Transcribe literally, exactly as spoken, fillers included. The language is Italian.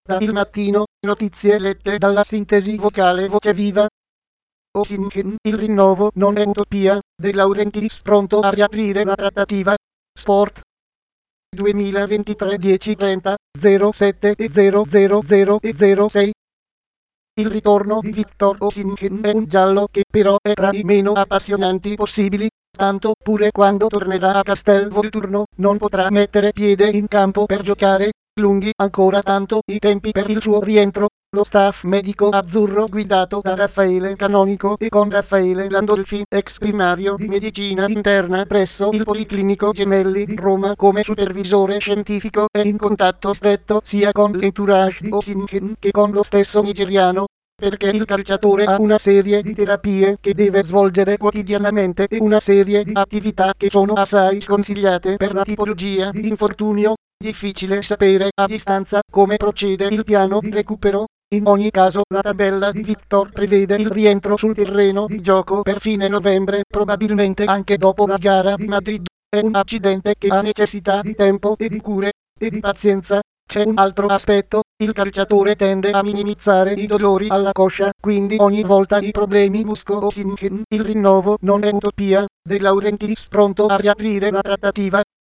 Da Il Mattino, notizie lette dalla sintesi vocale Voce Viva. Osimhen, il rinnovo non è utopia, De Laurentiis pronto a riaprire la trattativa. Sport. duemilaventitré dieci trenta zero sette e zero zero zero e zero sei. Il ritorno di Victor Osimhen è un giallo che però è tra i meno appassionanti possibili, tanto pure quando tornerà a Castelvolturno non potrà mettere piede in campo per giocare. Lunghi ancora tanto i tempi per il suo rientro. Lo staff medico azzurro guidato da Raffaele Canonico e con Raffaele Landolfi, ex primario di medicina interna presso il Policlinico Gemelli di Roma come supervisore scientifico, è in contatto stretto sia con l'entourage di Osimhen che con lo stesso nigeriano, perché il calciatore ha una serie di terapie che deve svolgere quotidianamente e una serie di attività che sono assai sconsigliate per la tipologia di infortunio. Difficile sapere a distanza come procede il piano di recupero. In ogni caso la tabella di Victor prevede il rientro sul terreno di gioco per fine novembre, probabilmente anche dopo la gara di Madrid. È un accidente che ha necessità di tempo e di cure e di pazienza. C'è un altro aspetto, il calciatore tende a minimizzare i dolori alla coscia, quindi ogni volta i problemi muscolo-Osimhen. Il rinnovo non è utopia, De Laurentiis pronto a riaprire la trattativa.